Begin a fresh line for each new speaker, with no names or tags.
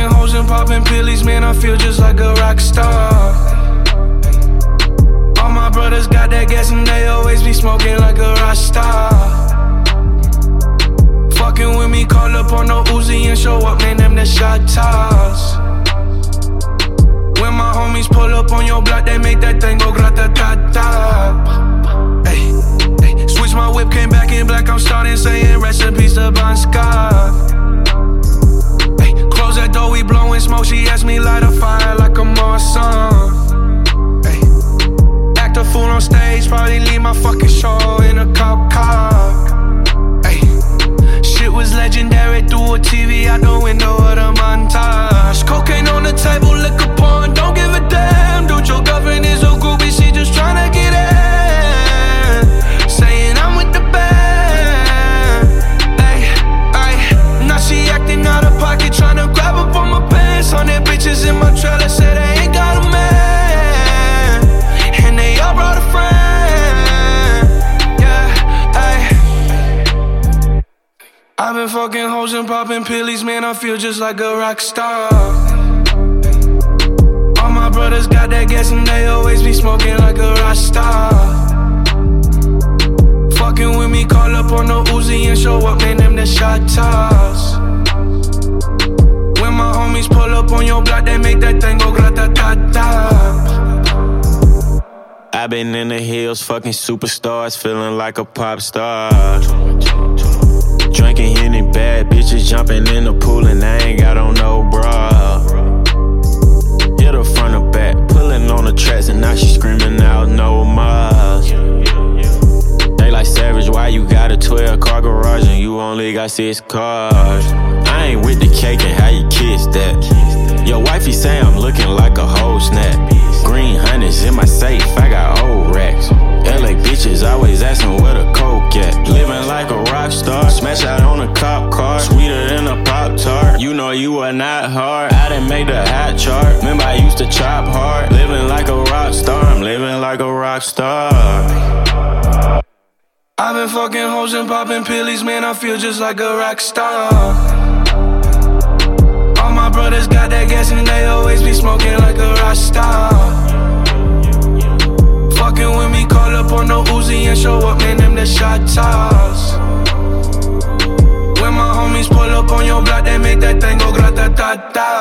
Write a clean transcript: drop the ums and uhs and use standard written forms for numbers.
hoes and popping pillies, man, I feel just like a rock star. All my brothers got that gas and they always be smoking like a rock star. Fucking with me, call up on no Uzi and show up, man, them the shot toss. When my homies pull up on your block, they make that thing go grata-ta-ta. Ay, ay. Switch my whip, came back in black, I'm starting saying rest in peace to Bon Scott. Ay, close that door, we blowing smoke, she asked me light a fire like a Marsan. Ay, act a fool on stage, probably leave my fucking show in a cop car. Ay, shit was legendary, through a TV out the window of the montage. Cocaine on the table, liquor porn, don't give a damn. Dude, your girlfriend is a groupie, she just tryna get in. Saying I'm with the band. Ay, ay, now she acting out of pocket, tryna grab up on my pants. 100 bitches in my trailer, say they ain't got a man. And they all brought a friend. Yeah, ay. I've been fucking hoes and popping pillies, man, I feel just like a rock star. All my brothers got that gas and they always be smoking like a rock star. Fucking with me, call up on no Uzi and show up, man, them the shot toss. When my homies pull up on your block, they make that thing go grata-ta-ta.
I've been in the hills, fucking superstars, feeling like a pop star. Drinking Henny, bad bitches jumping in the pool and I ain't got on no bra. Hit her front or back, pulling on the tracks and now she screaming out no more. They like Savage, why you got a 12-car garage and you only got 6 cars? I ain't with the cake and how you kiss that. Your wifey say I'm looking like a whole snap. Green hundreds in my safe, I got old racks. LA bitches always asking where the coke at. Living like a rock star, smash out on a cop car, sweeter than a Pop-Tart. You know you are not hard, I done made the hot chart. Remember I used to chop hard. Living like a rock star, I'm living like a rock star.
I've been fucking hoes and popping pillies, man, I feel just like a rock star. All my brothers got that gas and they always be smoking like a rock star. Fucking with me, call up on no Uzi and show up, man, them the shot toss. When my homies pull up on your block, they make that thing go grata-ta-ta.